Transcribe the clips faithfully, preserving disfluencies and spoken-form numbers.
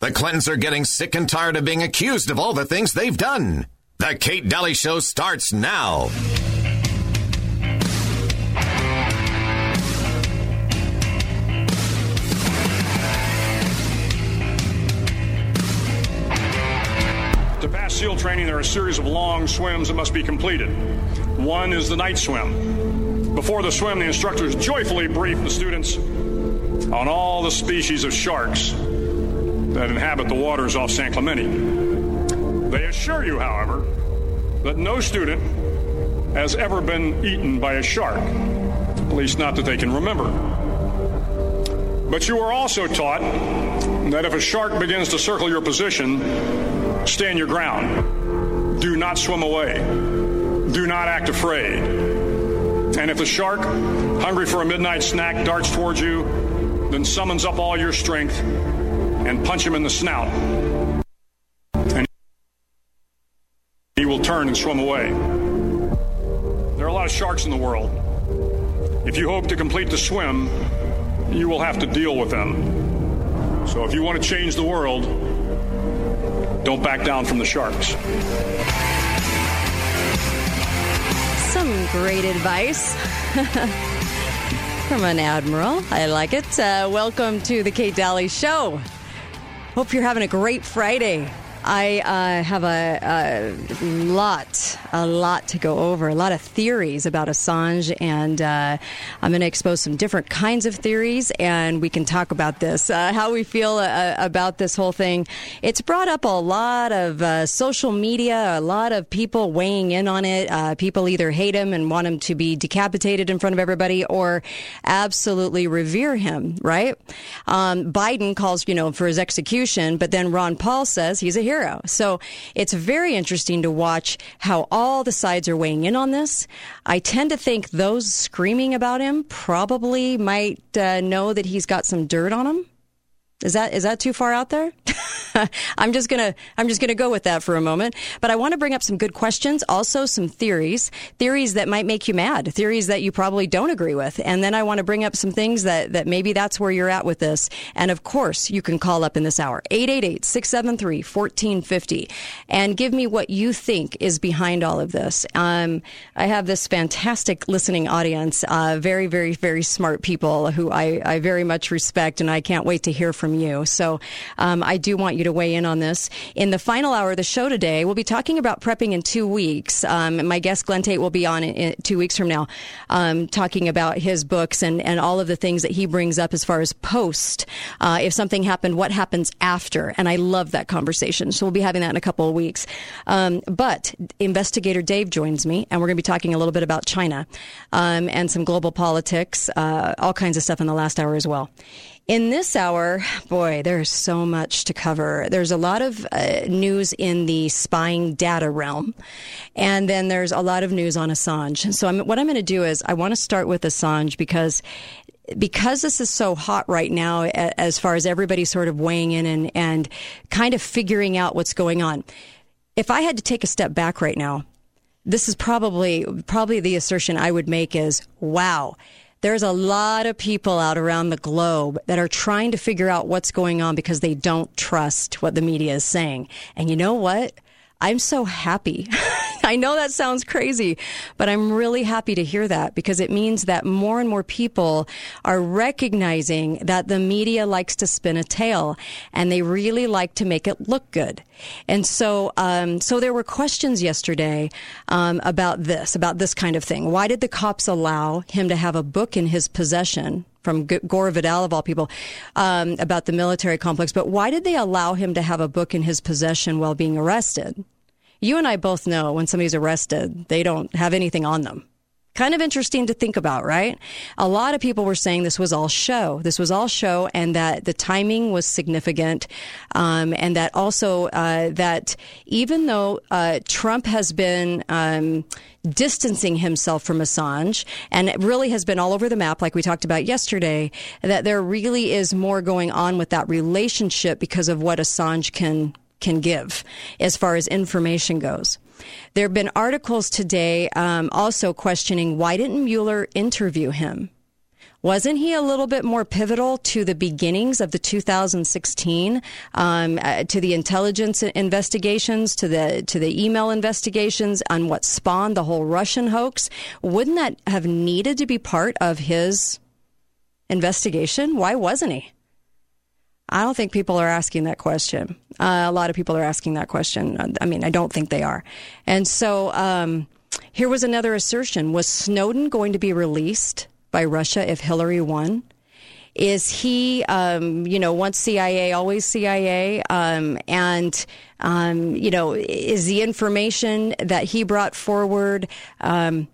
The Clintons are getting sick and tired of being accused of all the things they've done. The Kate Daly Show starts now. To pass SEAL training, there are a series of long swims that must be completed. One is the night swim. Before the swim, the instructors joyfully brief the students on all the species of sharks that inhabit the waters off San Clemente. They assure you, however, that no student has ever been eaten by a shark, at least not that they can remember. But you are also taught that if a shark begins to circle your position, stand your ground. Do not swim away. Do not act afraid. And if the shark, hungry for a midnight snack, darts towards you, then summons up all your strength and punch him in the snout. And he will turn and swim away. There are a lot of sharks in the world. If you hope to complete the swim, you will have to deal with them. So if you want to change the world, don't back down from the sharks. Some great advice from an admiral. I like it. Uh, welcome to the Kate Daly Show. Hope you're having a great Friday. I uh, have a, a lot, a lot to go over, a lot of theories about Assange, and uh, I'm going to expose some different kinds of theories, and we can talk about this, uh, how we feel uh, about this whole thing. It's brought up a lot of uh, social media, a lot of people weighing in on it. Uh, people either hate him and want him to be decapitated in front of everybody, or absolutely revere him, right? Um, Biden calls, you know, for his execution, but then Ron Paul says he's a hero. So it's very interesting to watch how all the sides are weighing in on this. I tend to think those screaming about him probably might uh, know that he's got some dirt on him. Is that is that too far out there? I'm just gonna I'm just gonna go with that for a moment. But I want to bring up some good questions, also some theories, theories that might make you mad, theories that you probably don't agree with, and then I want to bring up some things that that maybe that's where you're at with this. And of course, you can call up in this hour eight eight eight, six seven three, one four five zero and give me what you think is behind all of this. Um, I have this fantastic listening audience, uh, very very very smart people who I I very much respect, and I can't wait to hear from you. So um, I do want you to weigh in on this. In the final hour of the show today, we'll be talking about prepping in two weeks. Um, my guest, Glenn Tate, will be on in, in two weeks from now, um, talking about his books and, and all of the things that he brings up as far as post. Uh, if something happened, what happens after? And I love that conversation. So we'll be having that in a couple of weeks. Um, but investigator Dave joins me, and we're going to be talking a little bit about China um, and some global politics, uh, all kinds of stuff in the last hour as well. In this hour, boy, there's so much to cover. There's a lot of uh, news in the spying data realm, and then there's a lot of news on Assange. So I'm, what I'm going to do is I want to start with Assange because because this is so hot right now as far as everybody sort of weighing in and, and kind of figuring out what's going on. If I had to take a step back right now, this is probably probably the assertion I would make is, wow, there's a lot of people out around the globe that are trying to figure out what's going on because they don't trust what the media is saying. And you know what? I'm so happy. I know that sounds crazy, but I'm really happy to hear that because it means that more and more people are recognizing that the media likes to spin a tale and they really like to make it look good. And so, um, so there were questions yesterday, um, about this, about this kind of thing. Why did the cops allow him to have a book in his possession? From Gore Vidal, of all people, um, about the military complex. But why did they allow him to have a book in his possession while being arrested? You and I both know when somebody's arrested, they don't have anything on them. Kind of interesting to think about, right? A lot of people were saying this was all show. This was all show, and that the timing was significant, um, and that also uh, that even though uh, Trump has been um, distancing himself from Assange, and it really has been all over the map, like we talked about yesterday, that there really is more going on with that relationship because of what Assange can can give as far as information goes. There have been articles today um, also questioning, why didn't Mueller interview him? Wasn't he a little bit more pivotal to the beginnings of the two thousand sixteen, um, uh, to the intelligence investigations, to the to the email investigations on what spawned the whole Russian hoax? Wouldn't that have needed to be part of his investigation? Why wasn't he? I don't think people are asking that question. Uh, a lot of people are asking that question. I mean, I don't think they are. And so um, here was another assertion. Was Snowden going to be released by Russia if Hillary won? Is he, um, you know, once C I A, always C I A? Um, and, um, you know, is the information that he brought forward, um,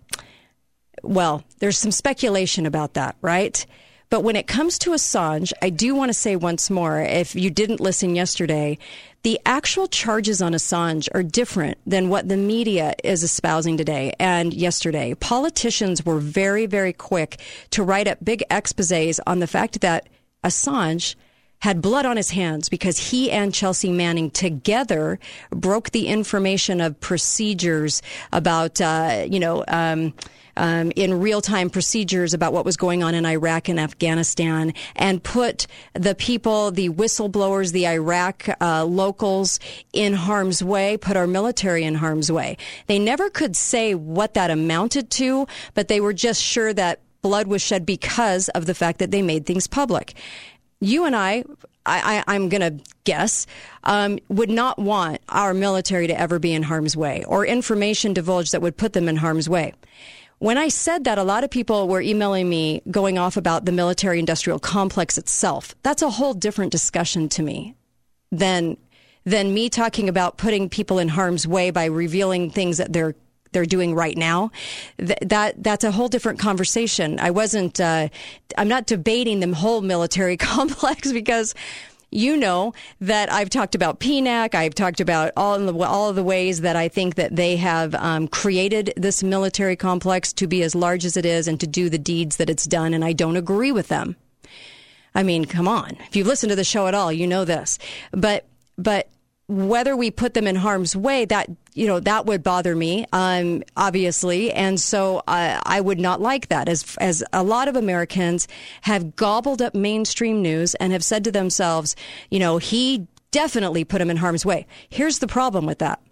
well, there's some speculation about that, right? But when it comes to Assange, I do want to say once more, if you didn't listen yesterday, the actual charges on Assange are different than what the media is espousing today and yesterday. Politicians were very, very quick to write up big exposés on the fact that Assange had blood on his hands because he and Chelsea Manning together broke the information of procedures about, uh, you know, um, Um, in real-time procedures about what was going on in Iraq and Afghanistan, and put the people, the whistleblowers, the Iraq uh, locals in harm's way, put our military in harm's way. They never could say what that amounted to, but they were just sure that blood was shed because of the fact that they made things public. You and I, I, I I'm going to guess, um, would not want our military to ever be in harm's way or information divulged that would put them in harm's way. When I said that, a lot of people were emailing me going off about the military-industrial complex itself. That's a whole different discussion to me than than me talking about putting people in harm's way by revealing things that they're they're doing right now. Th- that that's a whole different conversation. I wasn't. Uh, I'm not debating the whole military complex because. You know that I've talked about P NAC. I've talked about all of the, all of the ways that I think that they have um, created this military complex to be as large as it is and to do the deeds that it's done. And I don't agree with them. I mean, come on. If you listen to the show at all, you know this. But but whether we put them in harm's way, that you know that would bother me, um, obviously, and so uh, I would not like that. As as a lot of Americans have gobbled up mainstream news and have said to themselves, you know, he definitely put him in harm's way. Here's the problem with that: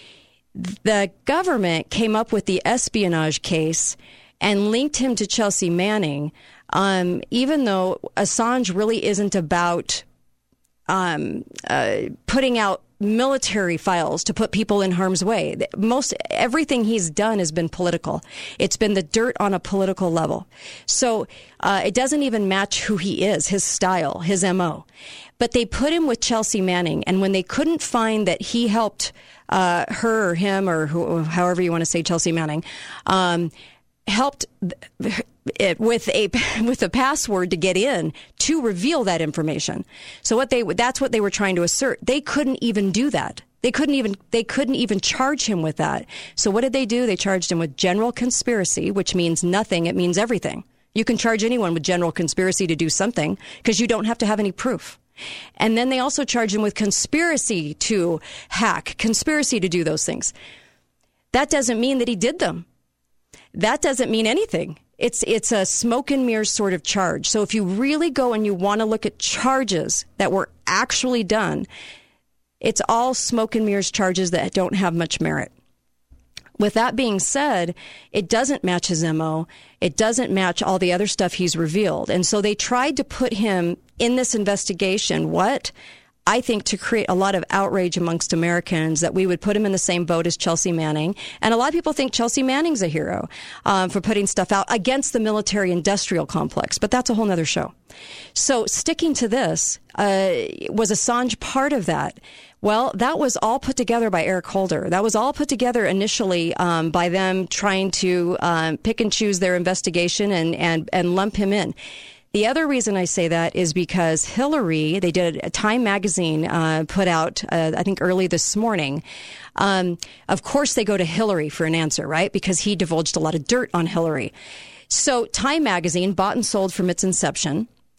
the government came up with the espionage case and linked him to Chelsea Manning, um, even though Assange really isn't about um, uh, putting out military files to put people in harm's way. Most everything he's done has been political. It's been the dirt on a political level. So uh, it doesn't even match who he is, his style, his M O. But they put him with Chelsea Manning, and when they couldn't find that he helped uh, her or him or who, however you want to say Chelsea Manning, um, helped it with a with a password to get in to reveal that information. So what they that's what they were trying to assert. They couldn't even do that. They couldn't even they couldn't even charge him with that. So what did they do? They charged him with general conspiracy, which means nothing. It means everything. You can charge anyone with general conspiracy to do something because you don't have to have any proof. And then they also charged him with conspiracy to hack, conspiracy to do those things. That doesn't mean that he did them. That doesn't mean anything. It's it's a smoke and mirrors sort of charge. So if you really go and you want to look at charges that were actually done, it's all smoke and mirrors charges that don't have much merit. With that being said, it doesn't match his M O. It doesn't match all the other stuff he's revealed. And so they tried to put him in this investigation. What? I think to create a lot of outrage amongst Americans that we would put him in the same boat as Chelsea Manning. And a lot of people think Chelsea Manning's a hero um, for putting stuff out against the military-industrial complex. But that's a whole nother show. So sticking to this, uh, was Assange part of that? Well, that was all put together by Eric Holder. That was all put together initially um, by them trying to um, pick and choose their investigation and, and, and lump him in. The other reason I say that is because Hillary, they did a Time magazine uh, put out, uh, I think early this morning. Um, of course, they go to Hillary for an answer, right? Because he divulged a lot of dirt on Hillary. So Time magazine, bought and sold from its inception,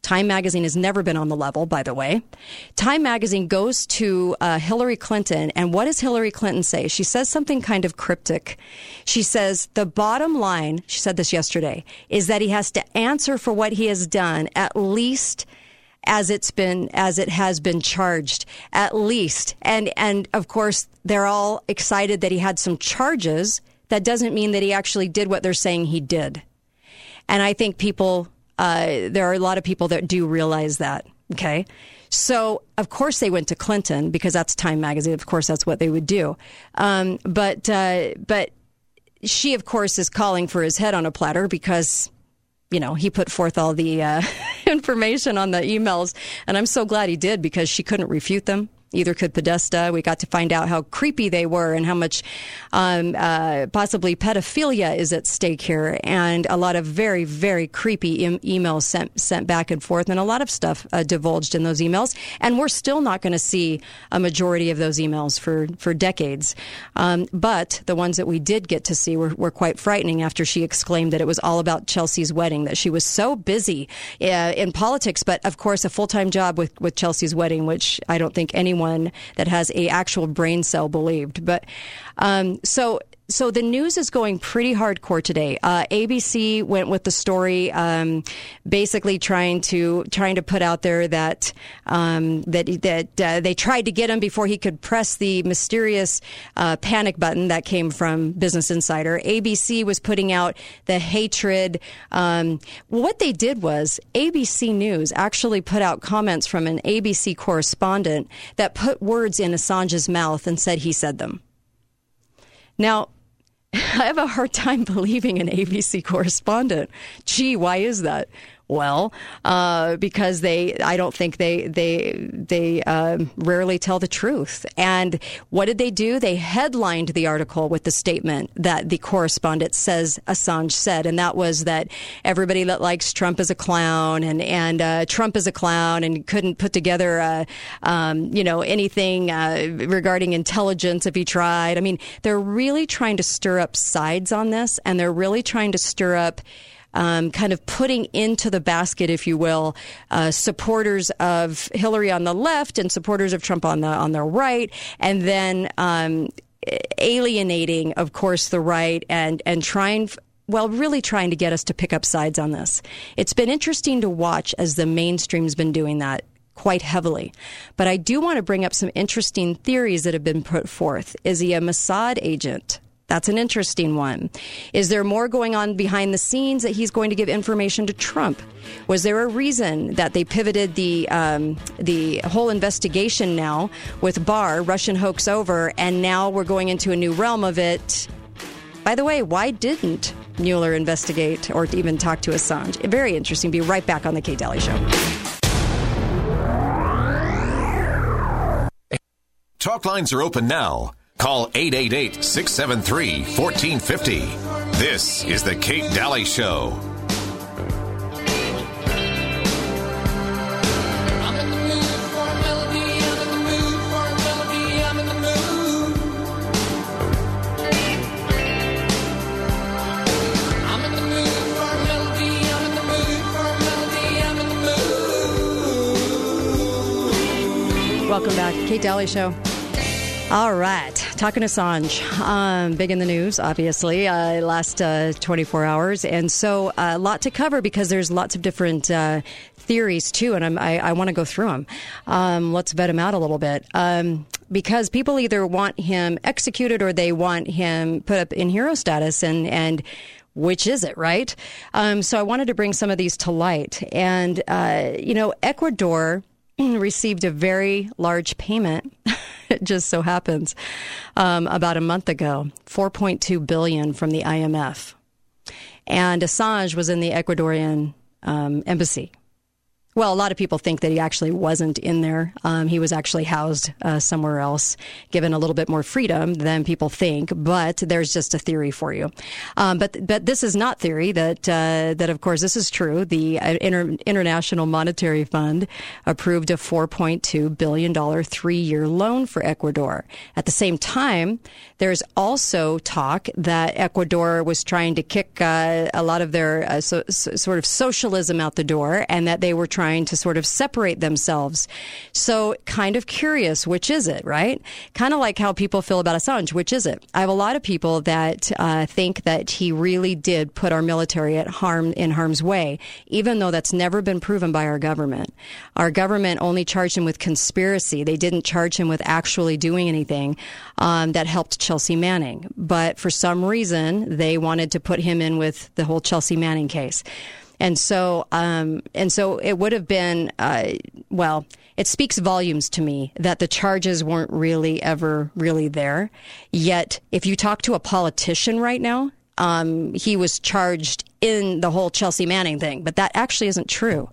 Time Magazine has never been on the level, by the way. Time Magazine goes to uh, Hillary Clinton, and what does Hillary Clinton say? She says something kind of cryptic. She says, the bottom line, she said this yesterday, is that he has to answer for what he has done, at least as it's been, as it has been charged, at least. And, and of course, they're all excited that he had some charges. That doesn't mean that he actually did what they're saying he did. And I think people, uh, there are a lot of people that do realize that. Okay. So, of course, they went to Clinton because that's Time Magazine. Of course, that's what they would do. Um, but, uh, but she, of course, is calling for his head on a platter because, you know, he put forth all the uh, information on the emails. And I'm so glad he did because she couldn't refute them. Either could Podesta. We got to find out how creepy they were and how much um, uh, possibly pedophilia is at stake here, and a lot of very, very creepy em- emails sent sent back and forth, and a lot of stuff uh, divulged in those emails. And we're still not going to see a majority of those emails for for decades. Um, but the ones that we did get to see were, were quite frightening. After she exclaimed that it was all about Chelsea's wedding, that she was so busy uh, in politics, but of course a full time job with with Chelsea's wedding, which I don't think anyone that has a actual brain cell believed. But um, so so the news is going pretty hardcore today. Uh, A B C went with the story, um, basically trying to trying to put out there that um, that that uh, they tried to get him before he could press the mysterious uh, panic button that came from Business Insider. A B C was putting out the hatred. Um, what they did was A B C News actually put out comments from an A B C correspondent that put words in Assange's mouth and said he said them. Now, I have a hard time believing an A B C correspondent. Gee, why is that? Well, uh, because they, I don't think they, they, they uh, rarely tell the truth. And what did they do? They headlined the article with the statement that the correspondent says Assange said, and that was that everybody that likes Trump is a clown, and and uh, Trump is a clown, and couldn't put together, uh, um, you know, anything uh, regarding intelligence if he tried. I mean, they're really trying to stir up sides on this, and they're really trying to stir up. Um, kind of putting into the basket, if you will, uh, supporters of Hillary on the left and supporters of Trump on the on the right, and then um, alienating, of course, the right and and trying. Well, really trying to get us to pick up sides on this. It's been interesting to watch as the mainstream's been doing that quite heavily. But I do want to bring up some interesting theories that have been put forth. Is he a Mossad agent? That's an interesting one. Is there more going on behind the scenes that he's going to give information to Trump? Was there a reason that they pivoted the um, the whole investigation now with Barr, Russian hoax over, and now we're going into a new realm of it? By the way, why didn't Mueller investigate or even talk to Assange? Very interesting. Be right back on the Kate Daly Show. Talk lines are open now. Call eight eight eight, six seven three, one four five zero. This is the Kate Daly Show. I'm in the mood for a melody, I'm in the mood for a melody, I'm in the mood. I'm in the mood for a melody, I'm in the mood for a melody, I'm in the mood. Welcome back. Kate Daly Show. All right. Talking Assange. Um, big in the news, obviously, uh, last uh, twenty-four hours. And so a uh, lot to cover because there's lots of different uh, theories, too. And I'm, I, I want to go through them. Um, let's vet them out a little bit. Um, because people either want him executed or they want him put up in hero status. And, and which is it, right? Um, so I wanted to bring some of these to light. And, uh, you know, Ecuador received a very large payment. It just so happens, um, about a month ago, four point two billion dollars from the I M F. And Assange was in the Ecuadorian um, embassy. Well, a lot of people think that he actually wasn't in there. Um, he was actually housed uh, somewhere else, given a little bit more freedom than people think. But there's just a theory for you. Um, but but this is not theory. That uh, that of course this is true. The uh, Inter- International Monetary Fund approved a four point two billion dollars three-year loan for Ecuador. At the same time, there's also talk that Ecuador was trying to kick uh, a lot of their uh, so, so, sort of socialism out the door, and that they were trying trying to sort of separate themselves. So kind of curious, which is it, right? Kind of like how people feel about Assange, which is it? I have a lot of people that uh, think that he really did put our military at harm in harm's way, even though that's never been proven by our government. Our government only charged him with conspiracy. They didn't charge him with actually doing anything um, that helped Chelsea Manning. But for some reason, they wanted to put him in with the whole Chelsea Manning case. And so, um, and so it would have been, uh, well, it speaks volumes to me that the charges weren't really ever really there. Yet, if you talk to a politician right now, um, he was charged in the whole Chelsea Manning thing, but that actually isn't true.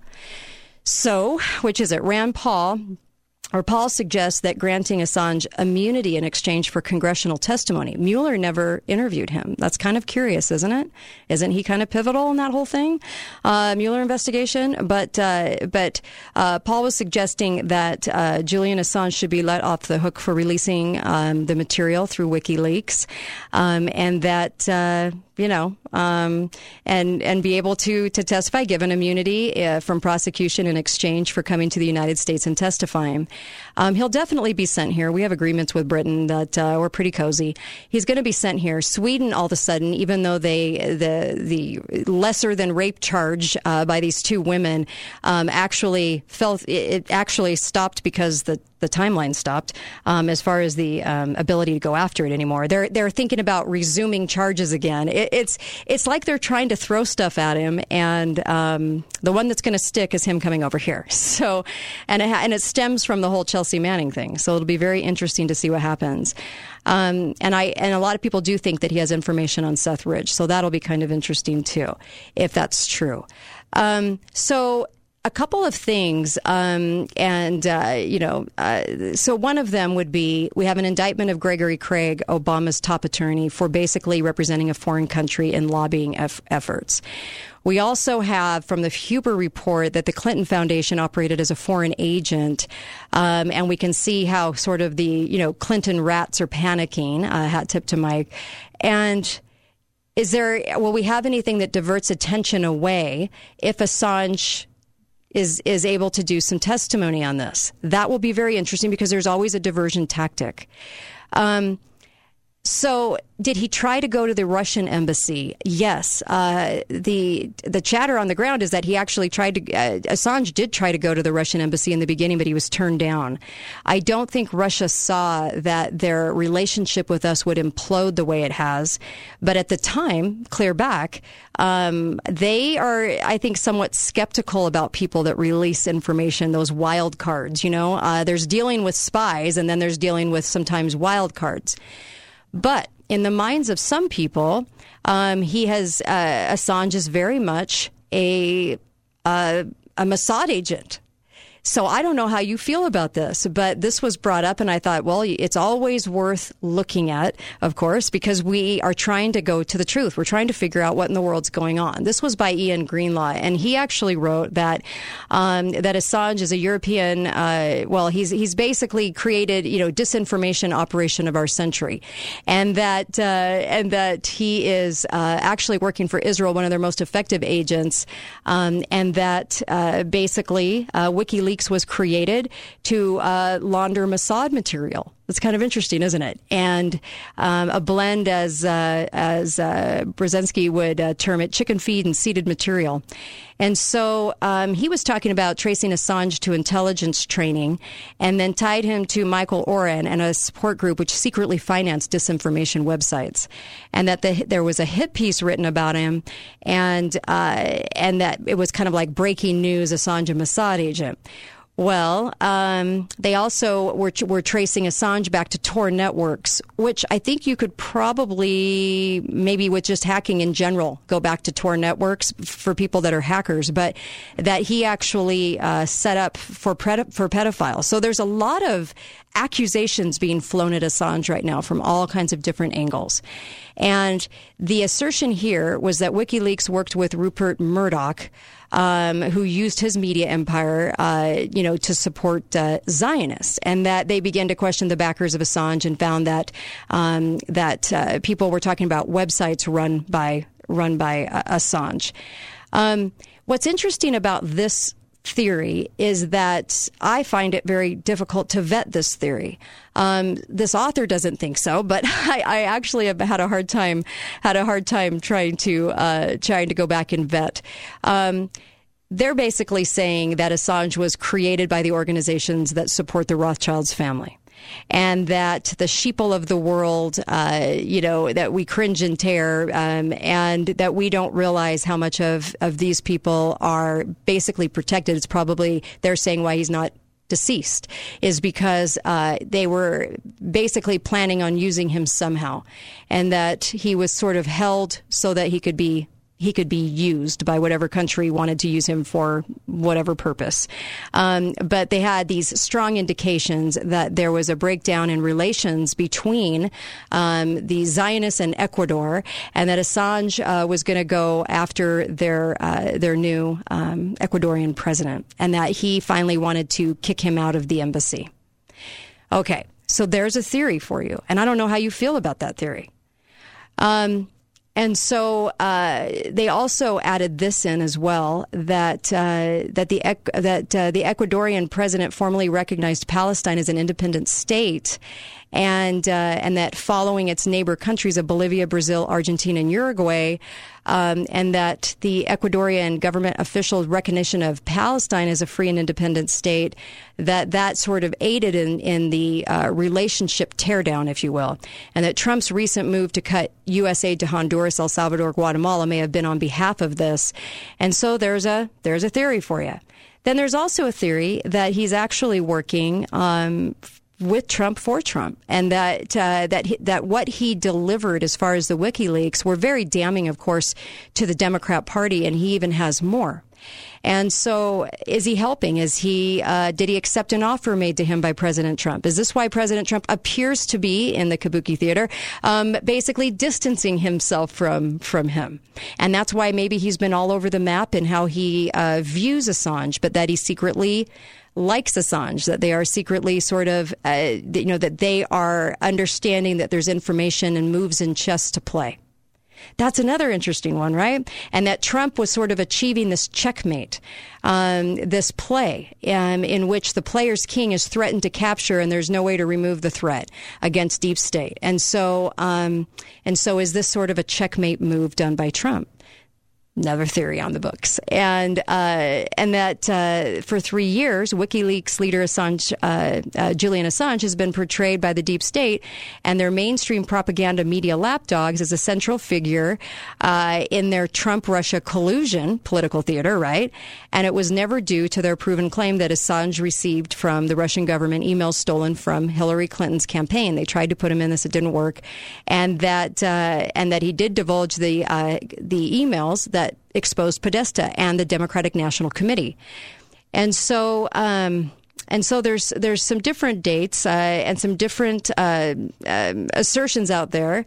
So, which is it? Rand Paul, or Paul suggests that granting Assange immunity in exchange for congressional testimony. Mueller never interviewed him. That's kind of curious, isn't it? Isn't he kind of pivotal in that whole thing, uh, Mueller investigation? But uh, but uh, Paul was suggesting that uh, Julian Assange should be let off the hook for releasing um, the material through WikiLeaks, um, and that uh, you know, um, and and be able to to testify, given immunity uh, from prosecution in exchange for coming to the United States and testifying. Um, he'll definitely be sent here. We have agreements with Britain that uh, we're pretty cozy. He's going to be sent here. Sweden, all of a sudden, even though they the the lesser than rape charge uh, by these two women um, actually felt it actually stopped because the the timeline stopped um, as far as the um, ability to go after it anymore. They're they're thinking about resuming charges again. It, it's it's like they're trying to throw stuff at him, and um, the one that's going to stick is him coming over here. So, and it, and it stems from the whole Chelsea Manning thing. So it'll be very interesting to see what happens. Um, and I and a lot of people do think that he has information on Seth Ridge. So that'll be kind of interesting too, if that's true. Um, so. A couple of things, um, and, uh, you know, uh, so one of them would be we have an indictment of Gregory Craig, Obama's top attorney, for basically representing a foreign country in lobbying eff- efforts. We also have from the Huber report that the Clinton Foundation operated as a foreign agent, um, and we can see how sort of the, you know, Clinton rats are panicking, uh, hat tip to Mike. And is there, will we have anything that diverts attention away if Assange is is able to do some testimony on this? That will be very interesting because there's always a diversion tactic. Um, so did he try to go to the Russian embassy? Yes. Uh, the the chatter on the ground is that he actually tried to, uh, Assange did try to go to the Russian embassy in the beginning, but he was turned down. I don't think Russia saw that their relationship with us would implode the way it has. But at the time, clear back, um, they are, I think, somewhat skeptical about people that release information, those wild cards, you know. Uh, there's dealing with spies, and then there's dealing with sometimes wild cards. But in the minds of some people, um, he has uh, Assange is very much a uh, a Mossad agent. So I don't know how you feel about this, but this was brought up, and I thought, well, it's always worth looking at, of course, because we are trying to go to the truth. We're trying to figure out what in the world's going on. This was by Ian Greenlaw, and he actually wrote that um, that Assange is a European. Uh, well, he's he's basically created, you know, disinformation operation of our century, and that uh, and that he is uh, actually working for Israel, one of their most effective agents, um, and that uh, basically uh, WikiLeaks was created to uh, launder Mossad material. It's kind of interesting, isn't it? And um, a blend, as uh, as uh, Brzezinski would uh, term it, chicken feed and seeded material. And so um, he was talking about tracing Assange to intelligence training, and then tied him to Michael Oren and a support group which secretly financed disinformation websites, and that the, there was a hit piece written about him, and uh, and that it was kind of like breaking news: Assange, a Mossad agent. Well, um, they also were, were tracing Assange back to Tor networks, which I think you could probably, maybe with just hacking in general, go back to Tor networks for people that are hackers, but that he actually uh, set up for pred- for pedophiles. So there's a lot of accusations being flown at Assange right now from all kinds of different angles. And the assertion here was that WikiLeaks worked with Rupert Murdoch, Um, who used his media empire, uh, you know, to support uh, Zionists, and that they began to question the backers of Assange and found that um, that uh, people were talking about websites run by run by uh, Assange. Um, what's interesting about this theory is that I find it very difficult to vet this theory. Um, this author doesn't think so, but I, I actually have had a hard time had a hard time trying to uh, trying to go back and vet. Um, they're basically saying that Assange was created by the organizations that support the Rothschilds family. And that the sheeple of the world, uh, you know, that we cringe and tear, um, and that we don't realize how much of, of these people are basically protected. It's probably, they're saying why he's not deceased, is because uh, they were basically planning on using him somehow. And that he was sort of held so that he could be he could be used by whatever country wanted to use him for whatever purpose. Um, but they had these strong indications that there was a breakdown in relations between um, the Zionists and Ecuador, and that Assange uh, was going to go after their uh, their new um, Ecuadorian president, and that he finally wanted to kick him out of the embassy. Okay, so there's a theory for you, and I don't know how you feel about that theory. Um, And so uh, they also added this in as well, that uh, that the that uh, the Ecuadorian president formally recognized Palestine as an independent state, and uh, and that following its neighbor countries of Bolivia, Brazil, Argentina, and Uruguay, um, and that the Ecuadorian government official recognition of Palestine as a free and independent state, that that sort of aided in in the uh, relationship teardown, if you will, and that Trump's recent move to cut U S aid to Honduras, El Salvador, Guatemala may have been on behalf of this, and so there's a there's a theory for you. Then there's also a theory that he's actually working um, with Trump for Trump, and that uh, that he, that what he delivered as far as the WikiLeaks were very damning, of course, to the Democrat Party, and he even has more. And so, is he helping? Is he? Uh, did he accept an offer made to him by President Trump? Is this why President Trump appears to be in the Kabuki Theater, um, basically distancing himself from from him? And that's why maybe he's been all over the map in how he uh, views Assange, but that he secretly likes Assange, that they are secretly sort of, uh, you know, that they are understanding that there's information and moves in chess to play. That's another interesting one, right? And that Trump was sort of achieving this checkmate, um, this play um, in which the player's king is threatened to capture, and there's no way to remove the threat against deep state. And so, um, and so, is this sort of a checkmate move done by Trump? Another theory on the books, and uh, and that uh, for three years, WikiLeaks leader Assange, uh, uh, Julian Assange, has been portrayed by the deep state and their mainstream propaganda media lapdogs as a central figure uh, in their Trump-Russia collusion political theater, right? And it was never due to their proven claim that Assange received from the Russian government emails stolen from Hillary Clinton's campaign. They tried to put him in this; it didn't work, and that uh, and that he did divulge the uh, the emails that that exposed Podesta and the Democratic National Committee. And so, um, and so there's there's some different dates uh, and some different uh, um, assertions out there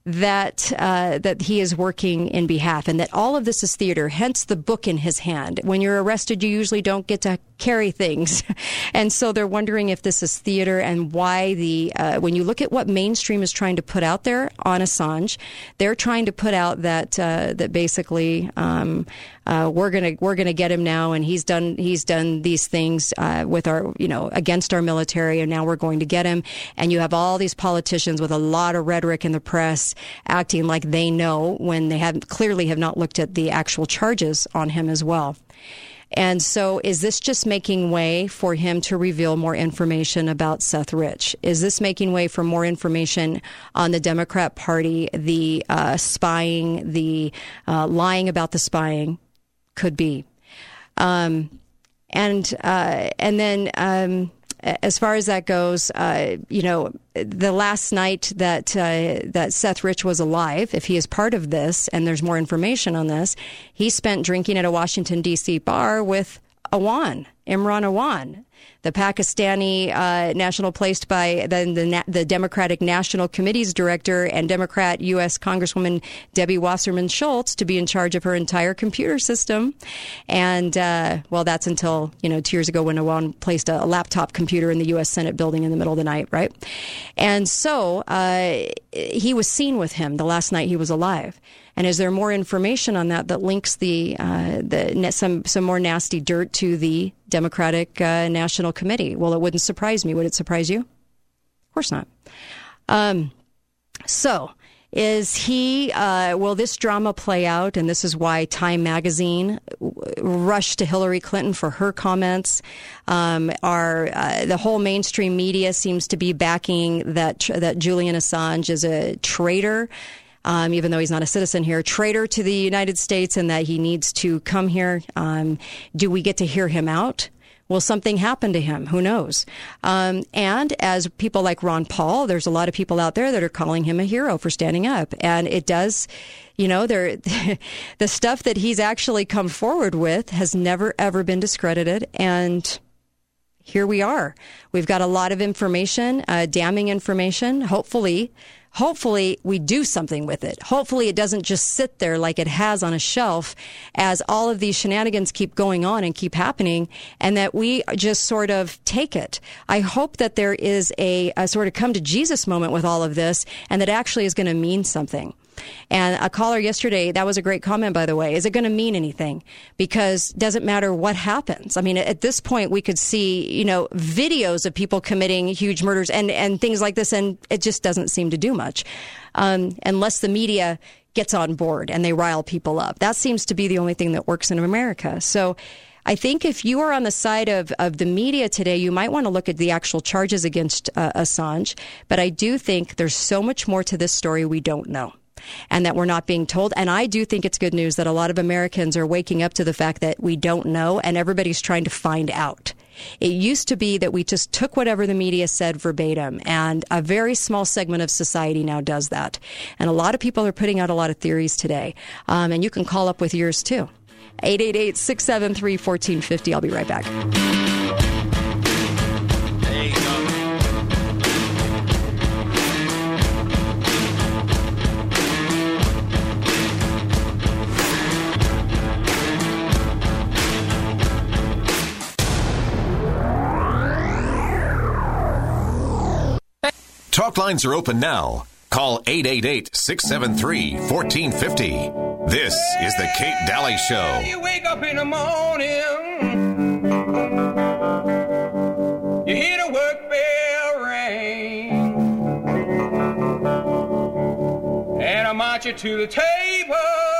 that uh, that he is working in behalf, and that all of this is theater, hence the book in his hand. When you're arrested, you usually don't get to carry things. And so they're wondering if this is theater, and why the, uh, when you look at what mainstream is trying to put out there on Assange, they're trying to put out that, uh, that basically, um, uh, we're gonna, we're gonna get him now, and he's done, he's done these things, uh, with our, you know, against our military, and now we're going to get him. And you have all these politicians with a lot of rhetoric in the press acting like they know, when they have clearly have not looked at the actual charges on him as well. And so, is this just making way for him to reveal more information about Seth Rich? Is this making way for more information on the Democrat Party, the uh, spying, the uh, lying about the spying? Could be. Um, and uh, and then, um, as far as that goes, uh, you know, the last night that uh, that Seth Rich was alive, if he is part of this, and there's more information on this, he spent drinking at a Washington, D C bar with Awan, Imran Awan, the Pakistani uh, national placed by the, the, the Democratic National Committee's director and Democrat U S Congresswoman Debbie Wasserman Schultz to be in charge of her entire computer system. And, uh, well, that's until, you know, two years ago when Iran placed a, a laptop computer in the U S Senate building in the middle of the night, right? And so uh, he was seen with him the last night he was alive. And is there more information on that that links the uh, the some some more nasty dirt to the Democratic uh, National Committee? Well, it wouldn't surprise me. Would it surprise you? Of course not. Um, so, is he? Uh, will this drama play out? And this is why Time Magazine rushed to Hillary Clinton for her comments. Um, our uh, the whole mainstream media seems to be backing that that Julian Assange is a traitor. Um, even though he's not a citizen here, traitor to the United States, and that he needs to come here. Um, do we get to hear him out? Will something happen to him? Who knows? Um, and as people like Ron Paul, there's a lot of people out there that are calling him a hero for standing up. And it does, you know, there, the stuff that he's actually come forward with has never, ever been discredited. And here we are. We've got a lot of information, uh, damning information, hopefully. Hopefully we do something with it. Hopefully it doesn't just sit there like it has on a shelf as all of these shenanigans keep going on and keep happening, and that we just sort of take it. I hope that there is a, a sort of come to Jesus moment with all of this, and that actually is going to mean something. And a caller yesterday, that was a great comment, by the way. Is it going to mean anything? Because it doesn't matter what happens. I mean, at this point, we could see, you know, videos of people committing huge murders and, and things like this, and it just doesn't seem to do much um, unless the media gets on board and they rile people up. That seems to be the only thing that works in America. So I think if you are on the side of, of the media today, you might want to look at the actual charges against uh, Assange. But I do think there's so much more to this story we don't know, and that we're not being told. And I do think it's good news that a lot of Americans are waking up to the fact that we don't know, and everybody's trying to find out. It used to be that we just took whatever the media said verbatim, and a very small segment of society now does that. And a lot of people are putting out a lot of theories today. Um, and you can call up with yours too. eight eight eight, six seven three, one four five zero. I'll be right back. There you go. Talk lines are open now. Call eight eight eight, six seven three, one four five zero. This is the Kate Daly Show. You wake up in the morning, you hear the work bell ring, and I march you to the table.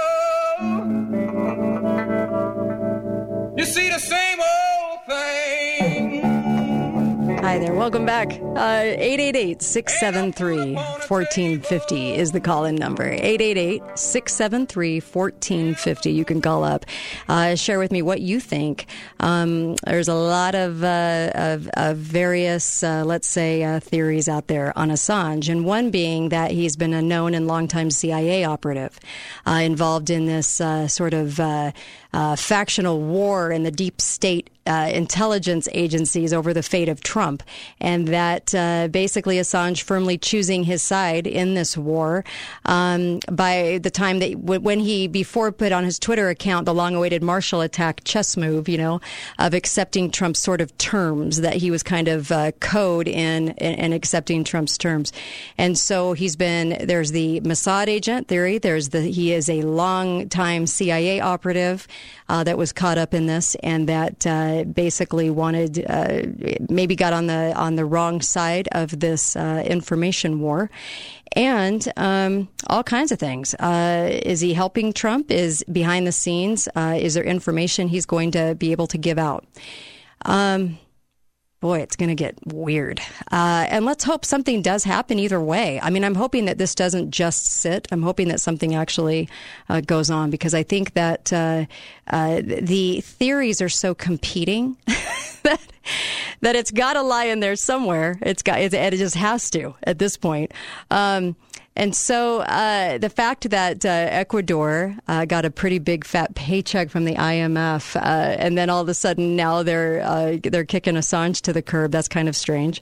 You see the same old thing. Hi there. Welcome back. Uh, eight eight eight, six seven three, one four five zero is the call-in number. eight eight eight, six seven three, one four five zero. You can call up. Uh, share with me what you think. Um, there's a lot of, uh, of, of various, uh, let's say, uh, theories out there on Assange, and one being that he's been a known and longtime C I A operative uh, involved in this uh, sort of uh, uh, factional war in the deep state Uh, intelligence agencies over the fate of Trump, and that uh, basically Assange firmly choosing his side in this war um, by the time that w- when he before put on his Twitter account the long-awaited Marshall attack chess move, you know, of accepting Trump's sort of terms, that he was kind of uh, code in, in in accepting Trump's terms. And so he's been, there's the Mossad agent theory, there's the he is a long-time C I A operative uh, that was caught up in this, and that uh, basically wanted, uh, maybe got on the on the wrong side of this uh, information war, and um, all kinds of things. Uh, is he helping Trump? Is behind the scenes? Uh, is there information he's going to be able to give out? Um, Boy, it's going to get weird. Uh, and let's hope something does happen either way. I mean, I'm hoping that this doesn't just sit. I'm hoping that something actually uh, goes on, because I think that uh, uh, the theories are so competing that that it's got to lie in there somewhere. It's got it, it just has to at this point. Um, And so uh, the fact that uh, Ecuador uh, got a pretty big fat paycheck from the I M F, uh, and then all of a sudden now they're uh, they're kicking Assange to the curb, that's kind of strange.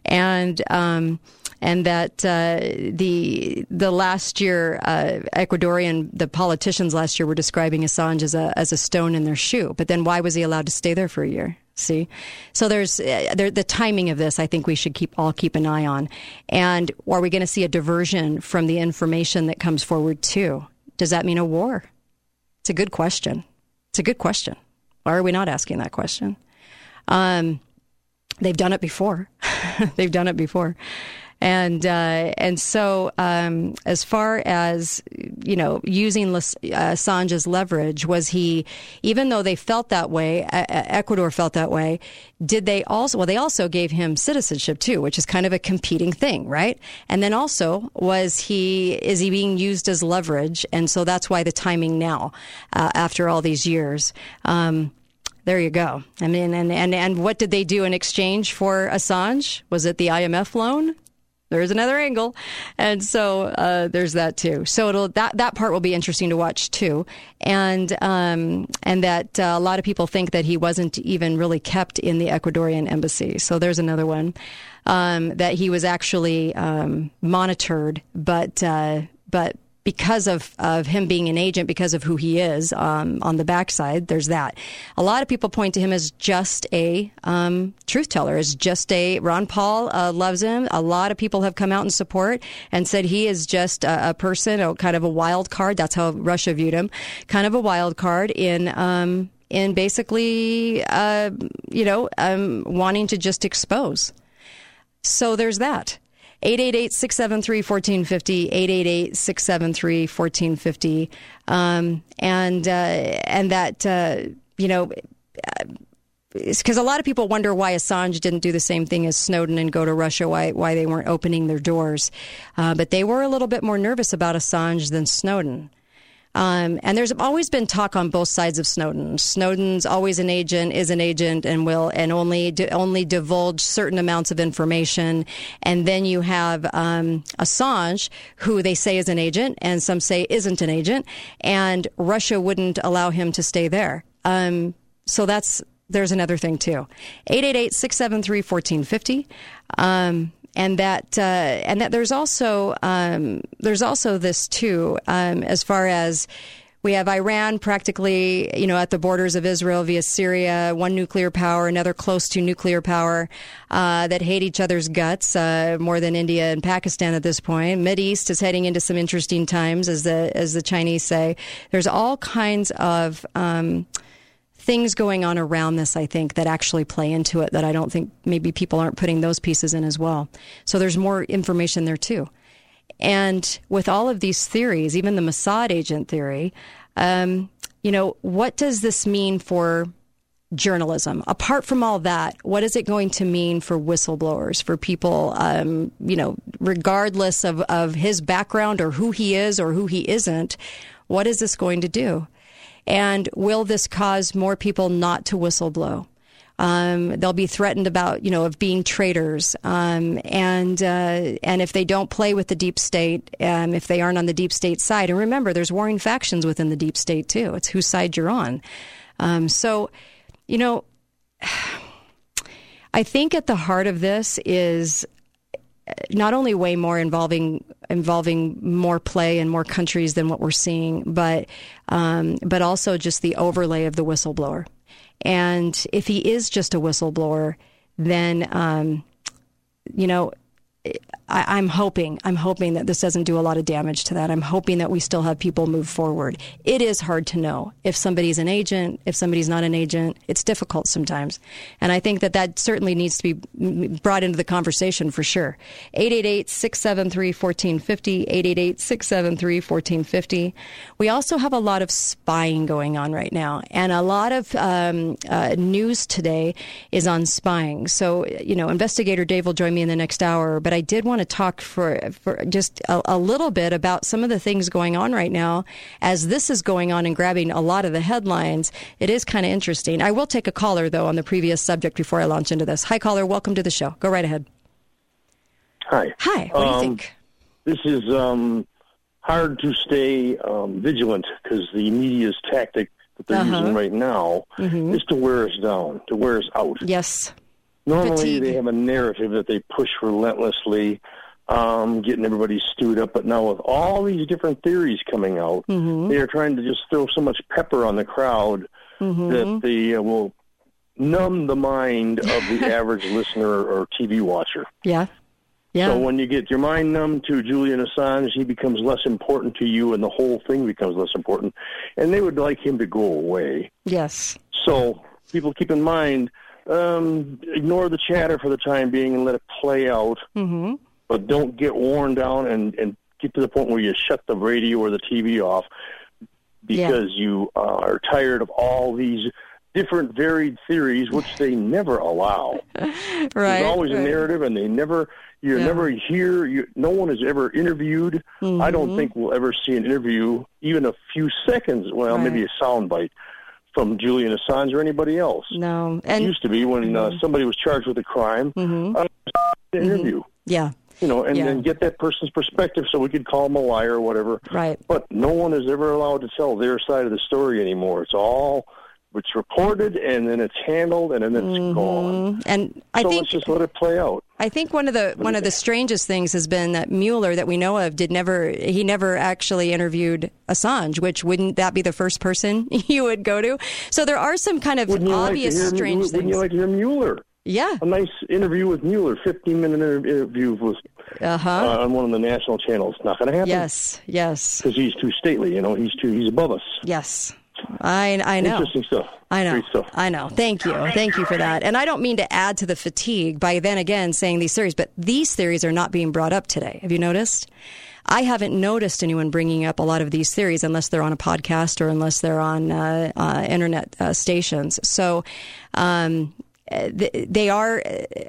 And um, and that uh, the the last year uh, Ecuadorian the politicians last year were describing Assange as a as a stone in their shoe. But then why was he allowed to stay there for a year? See, so there's uh, there, the timing of this. I think we should keep all keep an eye on. And are we going to see a diversion from the information that comes forward too? Does that mean a war? It's a good question. It's a good question. Why are we not asking that question? Um, they've done it before. They've done it before. And uh, and so um, as far as, you know, using uh, Assange's leverage, was he, even though they felt that way, uh, Ecuador felt that way, did they also, well, they also gave him citizenship too, which is kind of a competing thing, right? And then also, was he, is he being used as leverage? And so that's why the timing now, uh, after all these years. Um, There you go. I mean, and, and, and what did they do in exchange for Assange? Was it the I M F loan? There's another angle. And so uh, there's that too. So it'll that, that part will be interesting to watch too. And um, and that uh, a lot of people think that he wasn't even really kept in the Ecuadorian embassy. So there's another one. Um, that he was actually um, monitored, but uh, but because of, of him being an agent, because of who he is um, on the backside, there's that. A lot of people point to him as just a um, truth teller, as just a, Ron Paul uh, loves him. A lot of people have come out in support and said he is just a, a person, a, kind of a wild card. That's how Russia viewed him. Kind of a wild card in um, in basically, uh, you know, um, wanting to just expose. So there's that. eight eight eight, six seven three, one four five zero, eight eight eight, six seven three, one four five zero. Um, and, uh, and that, uh, you know, because a lot of people wonder why Assange didn't do the same thing as Snowden and go to Russia, why, why they weren't opening their doors. Uh, but they were a little bit more nervous about Assange than Snowden. Um, and there's always been talk on both sides of Snowden. Snowden's always an agent, is an agent, and will and only only divulge certain amounts of information. And then you have um, Assange, who they say is an agent, and some say isn't an agent. And Russia wouldn't allow him to stay there. Um, so that's there's another thing too. eight eight eight, six seven three, one four five zero. Um, And that, uh, and that there's also, um, there's also this too, um, as far as we have Iran practically, you know, at the borders of Israel via Syria, one nuclear power, another close to nuclear power, uh, that hate each other's guts, uh, more than India and Pakistan at this point. Mideast is heading into some interesting times, as the, as the Chinese say. There's all kinds of, um, things going on around this, I think, that actually play into it that I don't think maybe people aren't putting those pieces in as well. So there's more information there too. And with all of these theories, even the Mossad agent theory, um, you know, what does this mean for journalism? Apart from all that, what is it going to mean for whistleblowers, for people, um, you know, regardless of, of his background or who he is or who he isn't? What is this going to do? And will this cause more people not to whistleblow? Um, they'll be threatened about, you know, of being traitors. Um, and, uh, and if they don't play with the deep state, um, if they aren't on the deep state side, and remember, there's warring factions within the deep state too. It's whose side you're on. Um, so, you know, I think at the heart of this is not only way more involving involving more play in more countries than what we're seeing, but um, but also just the overlay of the whistleblower. And if he is just a whistleblower, then um, you know, I, I'm hoping I'm hoping that this doesn't do a lot of damage to that. I'm hoping that we still have people move forward. It is hard to know if somebody's an agent, if somebody's not an agent. It's difficult sometimes. And I think that that certainly needs to be brought into the conversation for sure. eight eight eight, six seven three, one four five zero, eight eight eight, six seven three, one four five zero. We also have a lot of spying going on right now. And a lot of um, uh, news today is on spying. So, you know, investigator Dave will join me in the next hour, but I did want to talk for, for just a, a little bit about some of the things going on right now. As this is going on and grabbing a lot of the headlines, it is kind of interesting. I will take a caller, though, on the previous subject before I launch into this. Hi, caller. Welcome to the show. Go right ahead. Hi. Hi. What do you Um, think? This is um, hard to stay um, vigilant because the media's tactic that they're Uh-huh. using right now Mhm. is to wear us down, to wear us out. Yes. Normally, Fatigue. they have a narrative that they push relentlessly, um, getting everybody stewed up. But now with all these different theories coming out, Mm-hmm. they are trying to just throw so much pepper on the crowd Mm-hmm. that they uh, will numb the mind of the average listener or T V watcher. Yeah. Yeah. So when you get your mind numb to Julian Assange, he becomes less important to you, and the whole thing becomes less important. And they would like him to go away. yes. So people keep in mind, um, ignore the chatter for the time being and let it play out. Mm-hmm. But don't get worn down and, and get to the point where you shut the radio or the T V off because you uh, are tired of all these different varied theories, which they never allow. Right. There's always right. a narrative, and they never, you Yeah. never hear, you, no one is ever interviewed. Mm-hmm. I don't think we'll ever see an interview, even a few seconds, well, Right. maybe a soundbite from Julian Assange or anybody else. No. It And used to be when uh, somebody was charged with a crime, Mhm. uh, an interview, yeah. you know, and Yeah. then get that person's perspective so we could call them a liar or whatever. Right. But no one is ever allowed to tell their side of the story anymore. It's all, it's recorded, and then it's handled, and then it's gone. Mm, And I so think let's just let it play out. I think one of the one of the strangest things has been that Mueller that we know of did never he never actually interviewed Assange, which wouldn't that be the first person you would go to? So there are some kind of Wouldn't you obvious like to hear, strange wouldn't things. you like to hear Mueller? yeah. A nice interview with Mueller, fifteen-minute interview with, Uh-huh. uh, on one of the national channels. Not going to happen. yes. Yes. Because he's too stately, you know. He's too. He's above us. Yes. I I know. Interesting stuff. I know. Great stuff. I know. Thank you. Thank you for that. And I don't mean to add to the fatigue by then again saying these theories, but these theories are not being brought up today. Have you noticed? I haven't noticed anyone bringing up a lot of these theories unless they're on a podcast or unless they're on uh, uh, internet uh, stations. So, um, they are,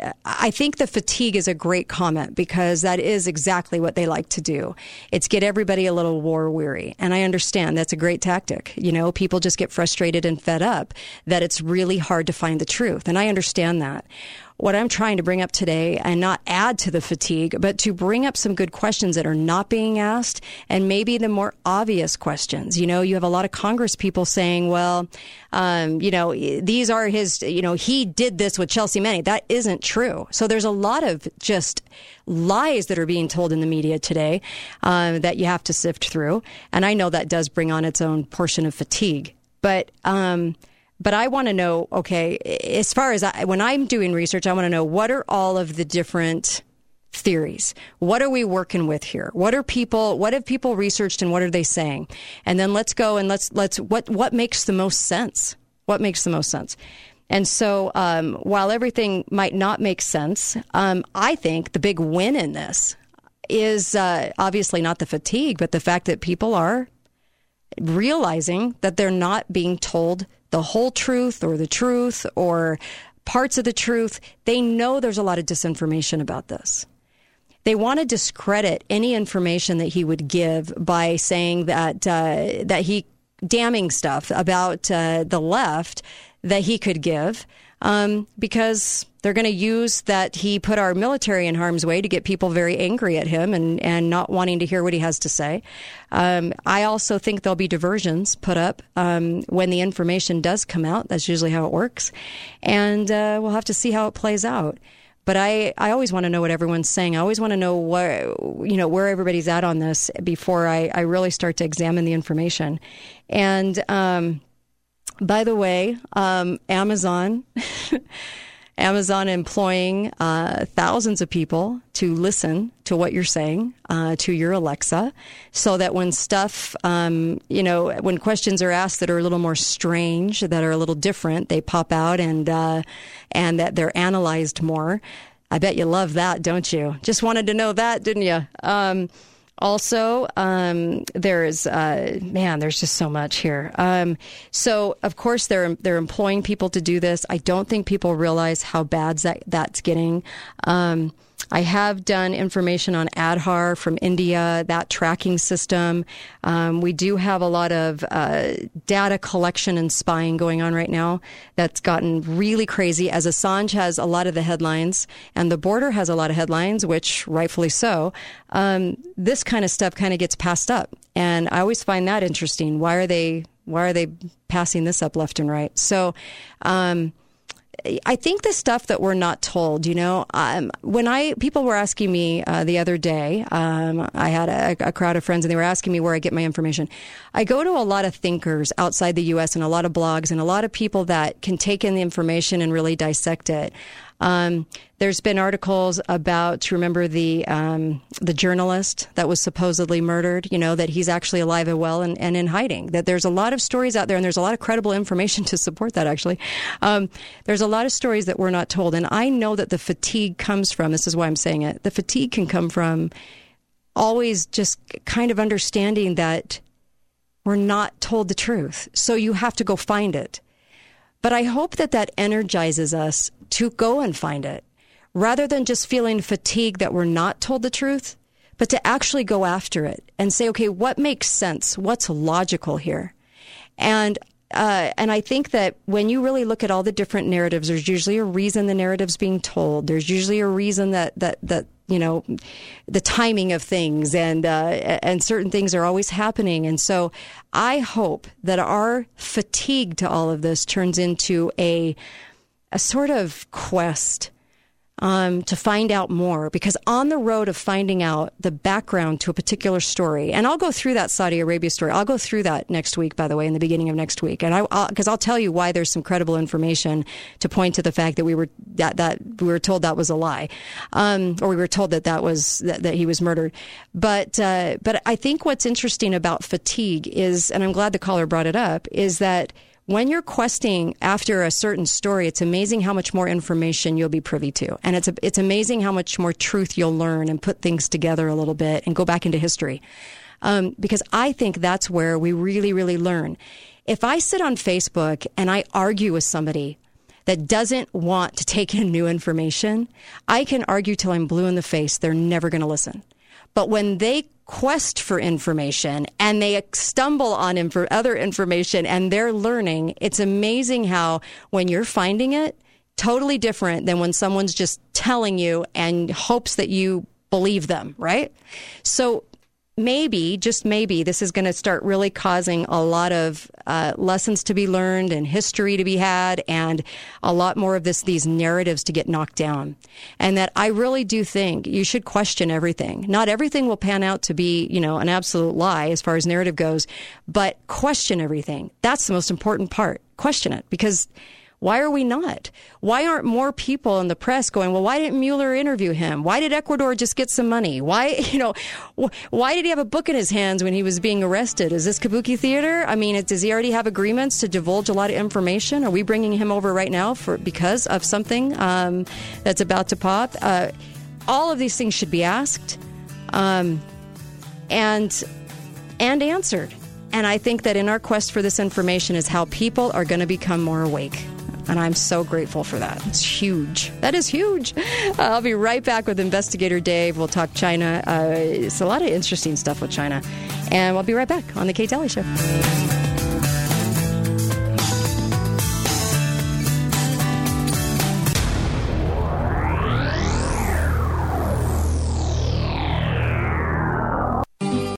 I think the fatigue is a great comment because that is exactly what they like to do. It's get everybody a little war weary. And I understand that's a great tactic. You know, people just get frustrated and fed up that it's really hard to find the truth. And I understand that. What I'm trying to bring up today and not add to the fatigue, but to bring up some good questions that are not being asked and maybe the more obvious questions. You know, you have a lot of Congress people saying, well, um, you know, these are his, you know, he did this with Chelsea Manning. That isn't true. So there's a lot of just lies that are being told in the media today um, that you have to sift through. And I know that does bring on its own portion of fatigue. But, um, But I want to know, okay, as far as I, when I'm doing research, I want to know what are all of the different theories? What are we working with here? What are people, what have people researched and what are they saying? And then let's go and let's, let's, what, what makes the most sense? What makes the most sense? And so, um, while everything might not make sense, um, I think the big win in this is, uh, obviously not the fatigue, but the fact that people are realizing that they're not being told the whole truth or the truth or parts of the truth. They know there's a lot of disinformation about this. They want to discredit any information that he would give by saying that uh, that he damning stuff about uh, the left that he could give um, because they're going to use that he put our military in harm's way to get people very angry at him and, and not wanting to hear what he has to say. Um, I also think there'll be diversions put up um, when the information does come out. That's usually how it works. And uh, we'll have to see how it plays out. But I, I always want to know what everyone's saying. I always want to know where, you know, where everybody's at on this before I, I really start to examine the information. And um, by the way, um, Amazon... Amazon employing uh, thousands of people to listen to what you're saying uh, to your Alexa so that when stuff, um, you know, when questions are asked that are a little more strange, that are a little different, they pop out and uh, and that they're analyzed more. I bet you love that, don't you? Just wanted to know that, didn't you? Um, Also, um, there's, uh, man, there's just so much here. Um, so, of course, they're they're employing people to do this. I don't think people realize how bad that, that's getting. Um, I have done information on Aadhaar from India, that tracking system. Um, we do have a lot of uh, data collection and spying going on right now that's gotten really crazy, as Assange has a lot of the headlines and the border has a lot of headlines, which rightfully so. Um, this kind of stuff kind of gets passed up. And I always find that interesting. Why are they, why are they passing this up left and right? So, um, I think the stuff that we're not told, you know, um, when I, people were asking me uh, the other day, um, I had a, a crowd of friends and they were asking me where I get my information. I go to a lot of thinkers outside the U S and a lot of blogs and a lot of people that can take in the information and really dissect it. Um, there's been articles about, remember the um, the journalist that was supposedly murdered, you know, that he's actually alive and well and, and in hiding. That there's a lot of stories out there, and there's a lot of credible information to support that, actually. Um, there's a lot of stories that we're not told. And I know that the fatigue comes from, this is why I'm saying it, the fatigue can come from always just kind of understanding that we're not told the truth. So you have to go find it. But I hope that that energizes us to go and find it, rather than just feeling fatigued that we're not told the truth, but to actually go after it and say, okay, what makes sense? What's logical here? And uh, and I think that when you really look at all the different narratives, there's usually a reason the narrative's being told. There's usually a reason that that that you know, the timing of things and uh, and certain things are always happening. And so I hope that our fatigue to all of this turns into a a sort of quest um, to find out more, because on the road of finding out the background to a particular story, and I'll go through that Saudi Arabia story. I'll go through that next week, by the way, in the beginning of next week. And I, because I'll, I'll tell you why there's some credible information to point to the fact that we were, that, that we were told that was a lie. Um, or we were told that that was, that, that he was murdered. But, uh, but I think what's interesting about fatigue is, and I'm glad the caller brought it up, is that when you're questing after a certain story, it's amazing how much more information you'll be privy to. And it's a, it's amazing how much more truth you'll learn and put things together a little bit and go back into history. Um, because I think that's where we really, really learn. If I sit on Facebook and I argue with somebody that doesn't want to take in new information, I can argue till I'm blue in the face. They're never going to listen. But when they quest for information and they stumble on inf- other information and they're learning, it's amazing how when you're finding it, totally different than when someone's just telling you and hopes that you believe them, right? So maybe, just maybe, this is going to start really causing a lot of uh, lessons to be learned and history to be had, and a lot more of this, these narratives to get knocked down. And that I really do think you should question everything. Not everything will pan out to be, you know, an absolute lie as far as narrative goes, but question everything. That's the most important part. Question it, because why are we not? Why aren't more people in the press going, well, why didn't Mueller interview him? Why did Ecuador just get some money? Why, you know, why did he have a book in his hands when he was being arrested? Is this kabuki theater? I mean, does he already have agreements to divulge a lot of information? Are we bringing him over right now for because of something um, that's about to pop? Uh, all of these things should be asked um, and and answered. And I think that in our quest for this information is how people are going to become more awake. And I'm so grateful for that. It's huge. That is huge. Uh, I'll be right back with Investigator Dave. We'll talk China. Uh, it's a lot of interesting stuff with China. And we'll be right back on The Kate Daly Show.